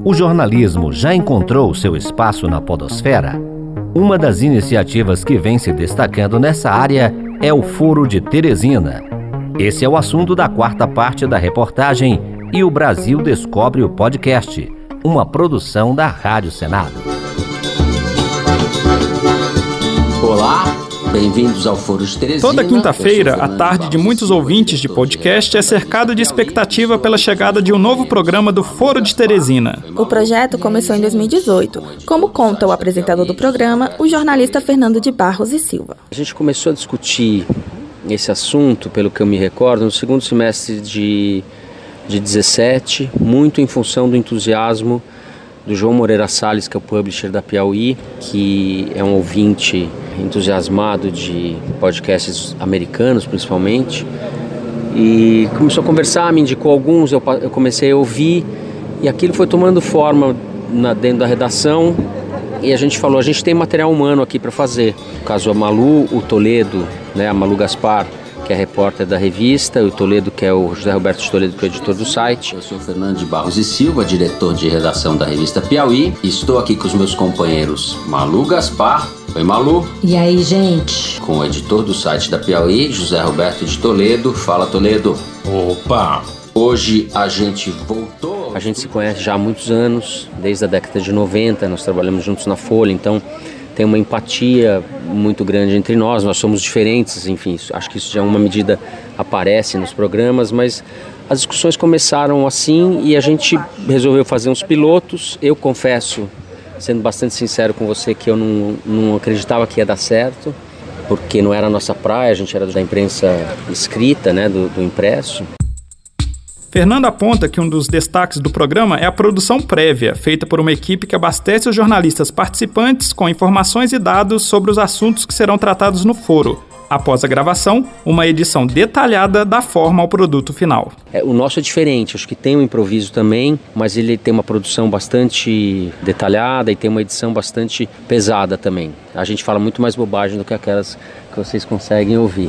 O jornalismo já encontrou seu espaço na podosfera? Uma das iniciativas que vem se destacando nessa área é o Foro de Teresina. Esse é o assunto da quarta parte da reportagem E o Brasil Descobre o Podcast, uma produção da Rádio Senado. Olá, bem-vindos ao Foro de Teresina. Toda quinta-feira, a tarde de muitos ouvintes de podcast é cercada de expectativa pela chegada de um novo programa do Foro de Teresina. O projeto começou em 2018, como conta o apresentador do programa, o jornalista Fernando de Barros e Silva. A gente começou a discutir esse assunto, pelo que eu me recordo, no segundo semestre de 17, muito em função do entusiasmo do João Moreira Salles, que é o publisher da Piauí, que é um ouvinte entusiasmado de podcasts americanos, principalmente, e começou a conversar, me indicou alguns, eu comecei a ouvir, e aquilo foi tomando forma dentro da redação, e a gente falou, a gente tem material humano aqui para fazer. No caso, a Malu, o Toledo, né, a Malu Gaspar, que é repórter da revista, o Toledo, que é o José Roberto de Toledo, que é o editor do site. Eu sou Fernando de Barros e Silva, diretor de redação da revista Piauí. Estou aqui com os meus companheiros Malu Gaspar. Oi, Malu. E aí, gente? Com o editor do site da Piauí, José Roberto de Toledo. Fala, Toledo. Opa! Hoje a gente voltou. A gente se conhece já há muitos anos, desde a década de 90, nós trabalhamos juntos na Folha, então tem uma empatia muito grande entre nós somos diferentes, enfim, acho que isso já uma medida aparece nos programas, mas as discussões começaram assim e a gente resolveu fazer uns pilotos. Eu confesso, sendo bastante sincero com você, que eu não acreditava que ia dar certo, porque não era a nossa praia, a gente era da imprensa escrita, né, do impresso. Fernando aponta que um dos destaques do programa é a produção prévia, feita por uma equipe que abastece os jornalistas participantes com informações e dados sobre os assuntos que serão tratados no foro. Após a gravação, uma edição detalhada dá forma ao produto final. O nosso é diferente, acho que tem um improviso também, mas ele tem uma produção bastante detalhada e tem uma edição bastante pesada também. A gente fala muito mais bobagem do que aquelas que vocês conseguem ouvir.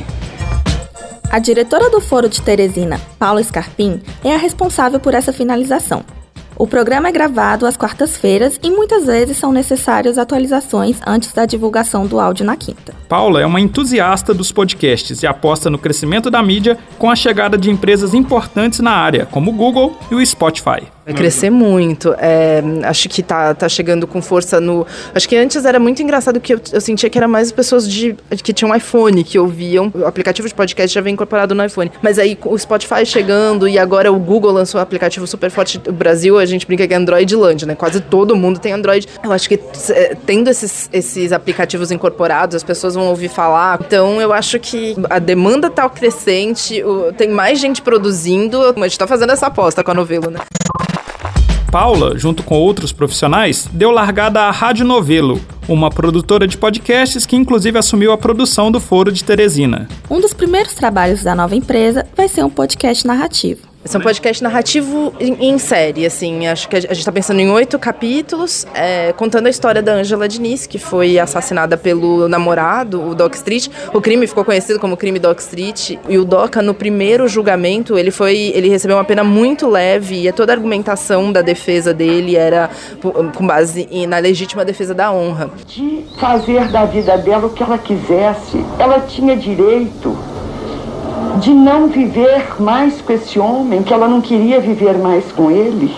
A diretora do Foro de Teresina, Paula Scarpim, é a responsável por essa finalização. O programa é gravado às quartas-feiras e muitas vezes são necessárias atualizações antes da divulgação do áudio na quinta. Paula é uma entusiasta dos podcasts e aposta no crescimento da mídia com a chegada de empresas importantes na área, como o Google e o Spotify. Vai crescer muito, acho que tá chegando com força no... Acho que antes era muito engraçado que eu sentia que era mais pessoas que tinham iPhone, que ouviam. O aplicativo de podcast já vem incorporado no iPhone. Mas aí o Spotify chegando e agora o Google lançou um aplicativo super forte. O Brasil, a gente brinca que é Androidlândia, né? Quase todo mundo tem Android. Eu acho que tendo esses aplicativos incorporados, as pessoas vão ouvir falar. Então eu acho que a demanda tá crescente, tem mais gente produzindo. A gente tá fazendo essa aposta com a Novelo, né? Paula, junto com outros profissionais, deu largada à Rádio Novelo, uma produtora de podcasts que inclusive assumiu a produção do Foro de Teresina. Um dos primeiros trabalhos da nova empresa vai ser um podcast narrativo. Esse é um podcast narrativo em série, assim, acho que a gente está pensando em 8 capítulos, contando a história da Ângela Diniz, que foi assassinada pelo namorado, o Doc Street. O crime ficou conhecido como crime Doc Street, e o Doca, no primeiro julgamento, ele recebeu uma pena muito leve, e toda a argumentação da defesa dele era com base na legítima defesa da honra. De fazer da vida dela o que ela quisesse, ela tinha direito de não viver mais com esse homem, que ela não queria viver mais com ele.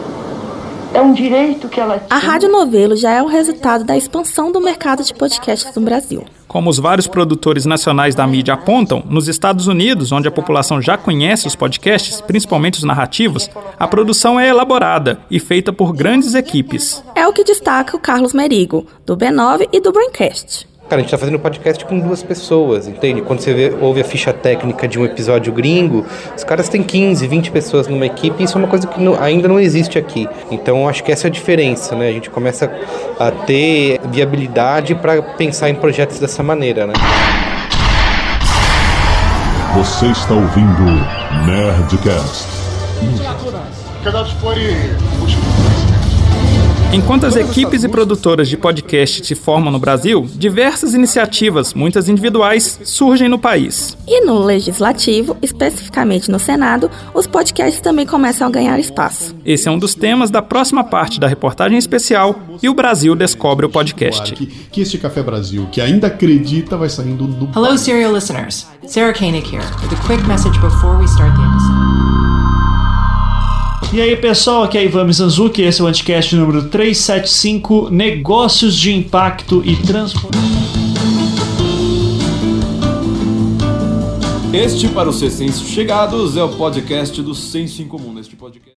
É um direito que ela tinha. A Rádio Novelo já é o resultado da expansão do mercado de podcasts no Brasil. Como os vários produtores nacionais da mídia apontam, nos Estados Unidos, onde a população já conhece os podcasts, principalmente os narrativos, a produção é elaborada e feita por grandes equipes. É o que destaca o Carlos Merigo, do B9 e do Braincast. Cara, a gente tá fazendo podcast com 2 pessoas, entende? Quando você ouve a ficha técnica de um episódio gringo, os caras têm 15, 20 pessoas numa equipe e isso é uma coisa que ainda não existe aqui. Então, acho que essa é a diferença, né? A gente começa a ter viabilidade para pensar em projetos dessa maneira, né? Você está ouvindo Nerdcast. Enquanto as equipes e produtoras de podcast se formam no Brasil, diversas iniciativas, muitas individuais, surgem no país. E no Legislativo, especificamente no Senado, os podcasts também começam a ganhar espaço. Esse é um dos temas da próxima parte da reportagem especial E o Brasil Descobre o Podcast. Que este Café Brasil, que ainda acredita, vai saindo do... Hello, Serial listeners. Sarah Koenig here, with a quick message before we start the episode. E aí pessoal, aqui é Ivan Mizanzuki, esse é o Anticast número 375, Negócios de Impacto e Transformação. Este, para os recém-chegados, é o podcast do Senso em Comum. Neste podcast